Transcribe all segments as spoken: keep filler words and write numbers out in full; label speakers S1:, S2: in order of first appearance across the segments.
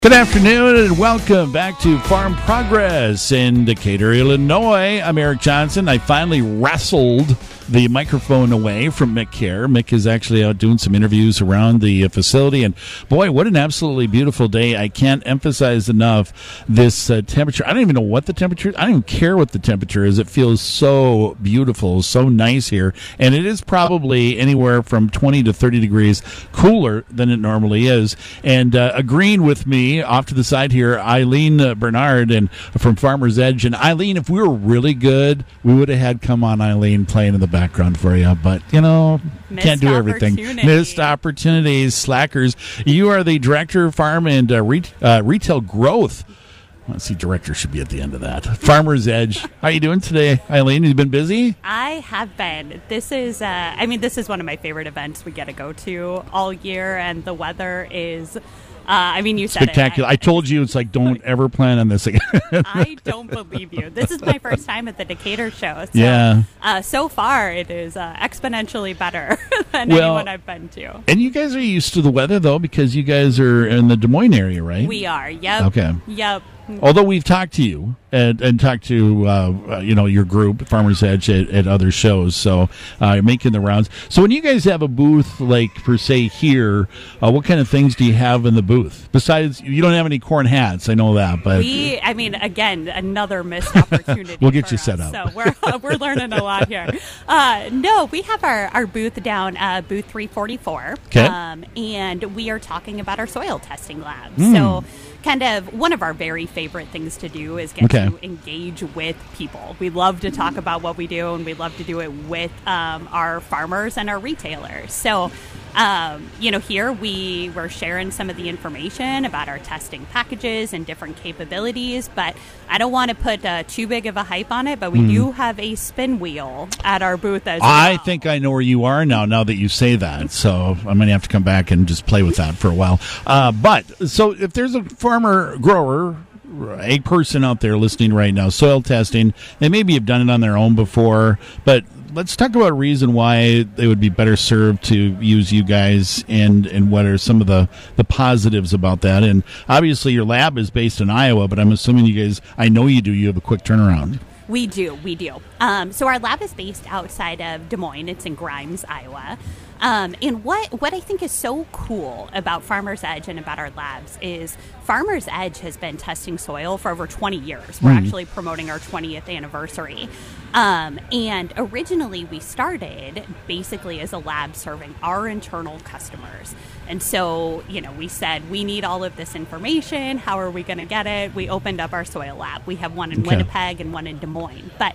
S1: Good afternoon and welcome back to Farm Progress in Decatur, Illinois. I'm Eric Johnson. I finally wrestled the microphone away from Mick Kerr. Mick is actually out doing some interviews around the facility, and boy, what an absolutely beautiful day. I can't emphasize enough this uh, temperature. I don't even know what the temperature is. I don't even care what the temperature is. It feels so beautiful, so nice here, and it is probably anywhere from twenty to thirty degrees cooler than it normally is. And uh, agreeing with me off to the side here, Eileen uh, Bernard and from Farmer's Edge. And Eileen, if we were really good, we would have had Come On Eileen playing in the background for you. But, you know,
S2: Missed
S1: can't do everything. Missed opportunities, slackers. You are the Director of Farm and uh, re- uh, Retail Growth. Let's see, Director should be at the end of that. Farmer's Edge. How are you doing today, Eileen? You been busy?
S2: I have been. This is, uh, I mean, this is one of my favorite events we get to go to all year, and the weather is... Uh, I mean, you said
S1: spectacular.
S2: it. I,
S1: I told you it's like, don't ever plan on this again.
S2: I don't believe you. This is my first time at the Decatur show. So,
S1: yeah.
S2: Uh, so far, it is uh, exponentially better than
S1: well,
S2: anyone I've been to.
S1: And you guys are used to the weather, though, because you guys are in the Des Moines area, right?
S2: We are. Yep.
S1: Okay.
S2: Yep.
S1: Although we've talked to you and, and talked to uh, you know your group, Farmer's Edge, at, at other shows, so uh, you're making the rounds. So when you guys have a booth, like per se here, uh, what kind of things do you have in the booth? Besides, you don't have any corn hats, I know that, but
S2: we, I mean, again, another missed opportunity.
S1: We'll get
S2: for
S1: you
S2: us,
S1: set up.
S2: So we're we're learning a lot here. Uh, no, we have our, our booth down, uh, booth three forty-four,
S1: okay.
S2: um, and we are talking about our soil testing lab.
S1: Mm.
S2: So. Kind of one of our very favorite things to do is get
S1: okay.
S2: to engage with people. We love to talk about what we do, and we love to do it with um, our farmers and our retailers. So, um, you know, here we were sharing some of the information about our testing packages and different capabilities, but I don't want to put uh, too big of a hype on it, but we mm. do have a spin wheel at our booth as well.
S1: I think I know where you are now, now that you say that, so I'm going to have to come back and just play with that for a while. Uh, but, so if there's a farmer grower, a person out there listening right now, soil testing, they maybe have done it on their own before, but let's talk about a reason why they would be better served to use you guys, and, and what are some of the, the positives about that. And obviously your lab is based in Iowa, but I'm assuming you guys, I know you do, you have a quick turnaround.
S2: We do, we do. Um, so our lab is based outside of Des Moines. It's in Grimes, Iowa. Um, and what, what I think is so cool about Farmer's Edge and about our labs is Farmer's Edge has been testing soil for over twenty years. We're mm. actually promoting our twentieth anniversary. Um, and originally we started basically as a lab serving our internal customers. And so, you know, we said, we need all of this information. How are we going to get it? We opened up our soil lab. We have one in okay. Winnipeg and one in Des Moines. But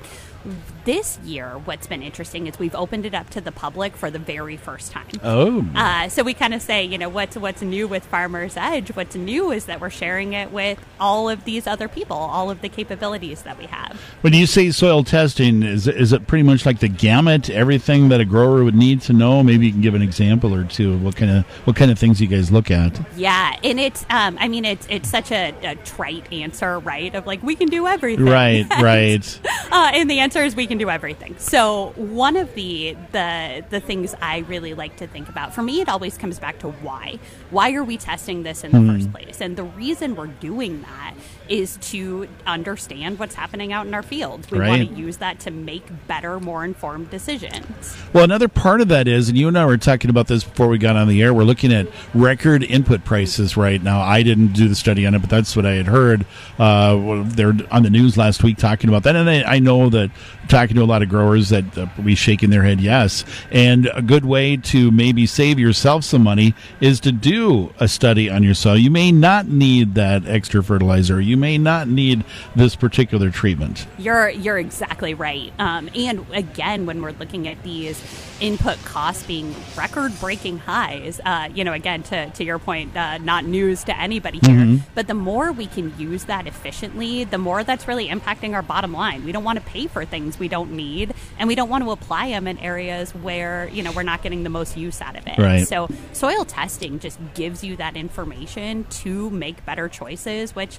S2: this year, what's been interesting is we've opened it up to the public for the very first time.
S1: Oh.
S2: Uh, so we kind of say, you know, what's what's new with Farmer's Edge? What's new is that we're sharing it with all of these other people, all of the capabilities that we have.
S1: When you say soil testing, is is it pretty much like the gamut, everything that a grower would need to know? Maybe you can give an example or two. What kind of what kind of things you guys look at?
S2: Yeah, and it's, um, I mean, it's it's such a, a trite answer, right? Of like, we can do everything.
S1: Right,
S2: and,
S1: right.
S2: Uh, and the answer is we can do everything. So one of the, the the things I really like to think about, for me, it always comes back to why. Why are we testing this in the mm. first place? And the reason we're doing that is to understand what's happening out in our fields. We
S1: right.
S2: want to use that to make better, more informed decisions.
S1: Well, another part of that is, and you and I were talking about this before we got on the air, we're looking at record input prices right now. I didn't do the study on it, but that's what I had heard. Uh, they're on the news last week talking about that, and I, I know that talking to a lot of growers that uh, will be shaking their head yes. And a good way to maybe save yourself some money is to do a study on your soil. You may not need that extra fertilizer. You may not need this particular treatment.
S2: You're you're exactly right. Um, and again, when we're looking at these input costs being record-breaking highs, uh, you know, again, to, to your point, uh, not news to anybody here, mm-hmm. but the more we can use that efficiently, the more that's really impacting our bottom line. We don't want to pay for things we don't need, and we don't want to apply them in areas where, you know, we're not getting the most use out of it.
S1: Right.
S2: So soil testing just gives you that information to make better choices, which, you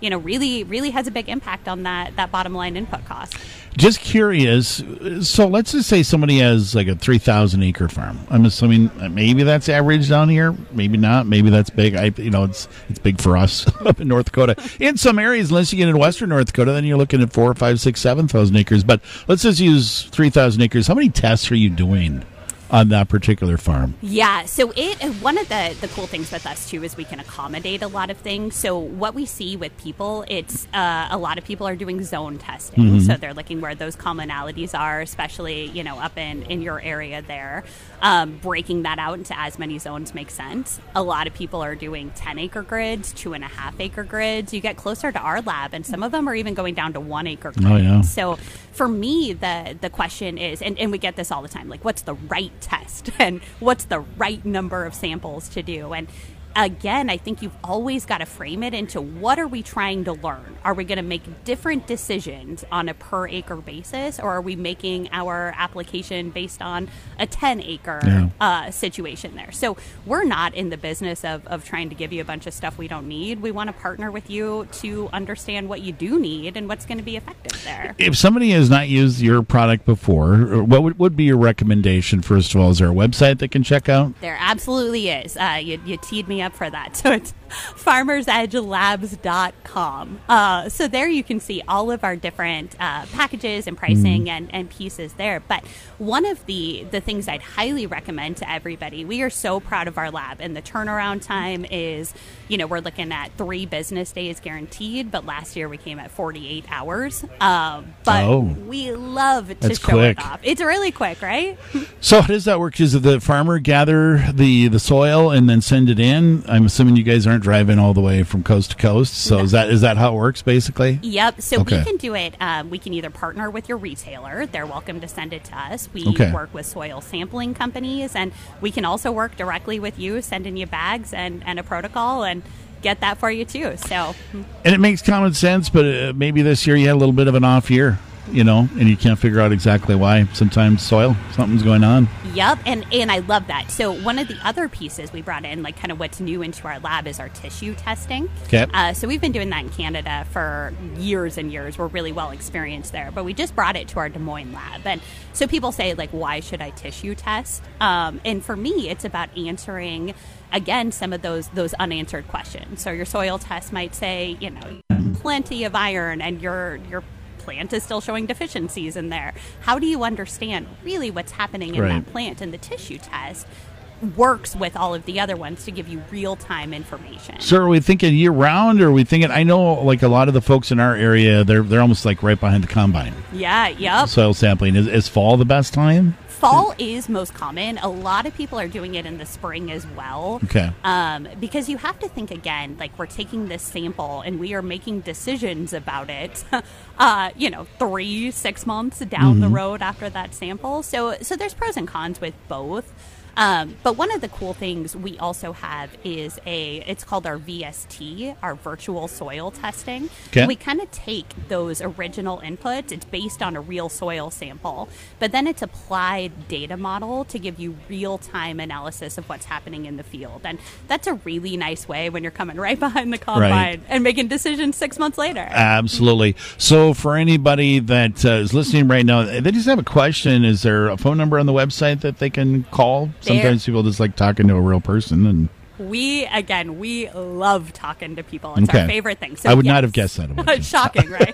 S2: you know, really, really has a big impact on that, that bottom line input cost.
S1: Just curious. So let's just say somebody has like a three thousand acre farm. I'm assuming maybe that's average down here. Maybe not. Maybe that's big. I, you know, it's it's big for us up in North Dakota. In some areas, unless you get in Western North Dakota, then you're looking at four, five, six, seven thousand acres. But let's just use three thousand acres. How many tests are you doing on that particular farm?
S2: Yeah, so it one of the, the cool things with us, too, is we can accommodate a lot of things. So what we see with people, it's uh, a lot of people are doing zone testing. Mm-hmm. So they're looking where those commonalities are, especially, you know, up in, in your area there. Um, breaking that out into as many zones makes sense. A lot of people are doing ten-acre grids, two-and-a-half-acre grids. You get closer to our lab, and some of them are even going down to one-acre grids.
S1: Oh, yeah.
S2: So for me, the, the question is, and, and we get this all the time, like, what's the right test and what's the right number of samples to do? And again, I think you've always got to frame it into what are we trying to learn? Are we going to make different decisions on a per acre basis, or are we making our application based on a ten acre yeah. uh, situation there? So we're not in the business of, of trying to give you a bunch of stuff we don't need. We want to partner with you to understand what you do need and what's going to be effective there.
S1: If somebody has not used your product before, what would, would be your recommendation? First of all, is there a website they can check out?
S2: There absolutely is. Uh, you, you teed me up for that. So it's farmers edge labs dot com. Uh, so there you can see all of our different uh, packages and pricing mm. and, and pieces there. But one of the, the things I'd highly recommend to everybody, we are so proud of our lab, and the turnaround time is, you know, we're looking at three business days guaranteed, but last year we came at forty-eight hours. Um, but
S1: oh,
S2: we love to
S1: that's
S2: show
S1: quick.
S2: it off. It's really quick, right?
S1: So how does that work? Does the farmer gather the, the soil and then send it in? I'm assuming you guys aren't driving all the way from coast to coast. So no. is that is that how it works, basically?
S2: Yep. So
S1: okay.
S2: we can do it. Um, we can either partner with your retailer. They're welcome to send it to us. We
S1: okay.
S2: work with soil sampling companies, and we can also work directly with you, sending you bags and, and a protocol and get that for you, too. So,
S1: and it makes common sense, but uh, maybe this year you had a little bit of an off year. You know, and you can't figure out exactly why. Sometimes soil, something's going on.
S2: Yep, and, and I love that. So one of the other pieces we brought in, like kind of what's new into our lab, is our tissue testing.
S1: Okay.
S2: Uh, so we've been doing that in Canada for years and years. We're really well experienced there. But we just brought it to our Des Moines lab. And so people say, like, why should I tissue test? Um, and for me, it's about answering, again, some of those those unanswered questions. So your soil test might say, you know, plenty of iron, and your your plant is still showing deficiencies in there. How do you understand really what's happening in
S1: right.
S2: that plant? And the tissue test works with all of the other ones to give you real-time information.
S1: So are we thinking year-round, or are we thinking, I know like a lot of the folks in our area, they're they're almost like right behind the combine.
S2: Yeah, yep.
S1: Soil sampling. Is, is fall the best time?
S2: Fall is most common. A lot of people are doing it in the spring as well.
S1: Okay.
S2: Um, because you have to think, again, like, we're taking this sample and we are making decisions about it, uh, you know, three, six months down mm-hmm. the road after that sample. So, so there's pros and cons with both. Um, but one of the cool things we also have is a, it's called our V S T, our virtual soil testing.
S1: Okay.
S2: We kind of take those original inputs. It's based on a real soil sample, but then it's applied data model to give you real-time analysis of what's happening in the field. And that's a really nice way when you're coming right behind the combine
S1: right.
S2: and making decisions six months later.
S1: Absolutely. So for anybody that uh, is listening right now, they just have a question. Is there a phone number on the website that they can call? Sometimes people just like talking to a real person. And
S2: we, again, we love talking to people. It's
S1: okay.
S2: our favorite thing. So
S1: I would
S2: yes.
S1: not have guessed that about you.
S2: Shocking, right?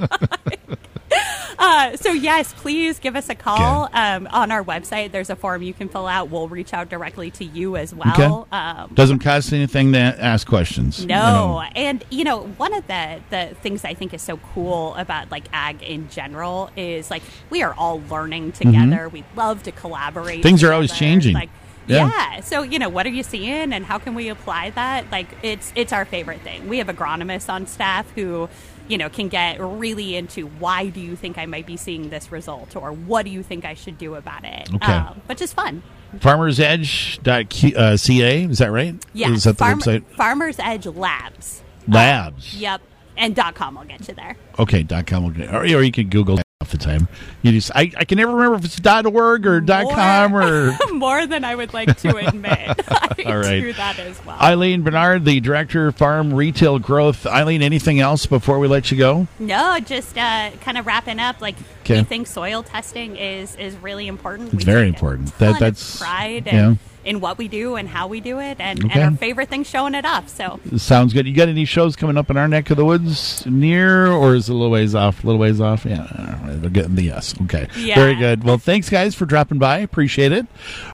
S2: uh, so, yes, please give us a call.
S1: Okay.
S2: Um, on our website, there's a form you can fill out. We'll reach out directly to you as well.
S1: Okay.
S2: Um,
S1: Doesn't cost anything to ask questions.
S2: No.
S1: You know.
S2: And, you know, one of the, the things I think is so cool about, like, ag in general is, like, we are all learning together. Mm-hmm. We love to collaborate.
S1: Things
S2: together.
S1: are always changing.
S2: Like, Yeah. yeah. So, you know, what are you seeing and how can we apply that? Like, it's it's our favorite thing. We have agronomists on staff who, you know, can get really into why do you think I might be seeing this result, or what do you think I should do about it?
S1: Okay.
S2: Um, but just fun.
S1: farmers edge dot c a, is that right?
S2: Yeah.
S1: Is that the
S2: Farm-
S1: website?
S2: Farmers Edge Labs.
S1: Labs.
S2: Uh, yep. And .com will get you there.
S1: Okay, .com will get, or, or you can Google off the time. You just, I, I can never remember if it's .org or
S2: More,
S1: .com or
S2: more than I would like to admit. I
S1: All right.
S2: do that as well.
S1: Eileen Bernard, the Director of Farm Retail Growth. Eileen, anything else before we let you go?
S2: No, just uh, kind of wrapping up. Like,
S1: Okay.
S2: we think soil testing is, is really important.
S1: It's
S2: we
S1: very
S2: take
S1: important.
S2: A
S1: That-
S2: ton
S1: that's-
S2: of pride
S1: yeah.
S2: in, in what we do and how we do it, and,
S1: Okay.
S2: and our favorite thing showing it off. So
S1: Sounds good. You got any shows coming up in our neck of the woods near, or is it a little ways off? A little ways off? Yeah, they're getting the yes. Okay.
S2: Yeah.
S1: Very good. Well, thanks, guys, for dropping by. Appreciate it.